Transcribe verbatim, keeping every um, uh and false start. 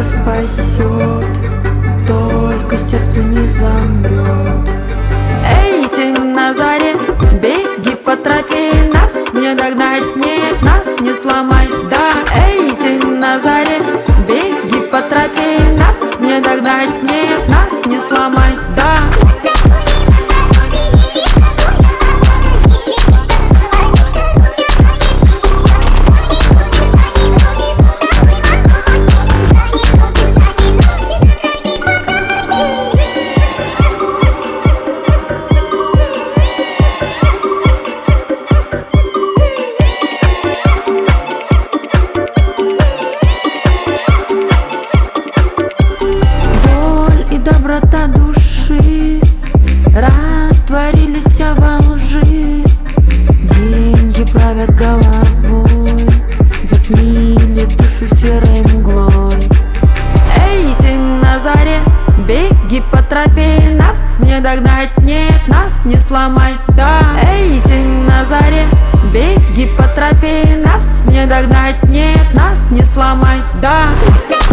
надежда спасет, только сердце не замрет. Эй, тень на заре, беги по тропе, нас не догнать, нет, нас не сломать, да. Эй, тень на заре, беги по тропе, нас не догнать, нет, нас не сломать, да. Доброта души растворились во лжи, деньги плавят головой, затмили душу серой мглой. Эй, тень на заре, беги по тропе, нас не догнать, нет, нас не сломать, да. Эй, тень на заре, беги по тропе, нас не догнать, нет, нас не сломать, да.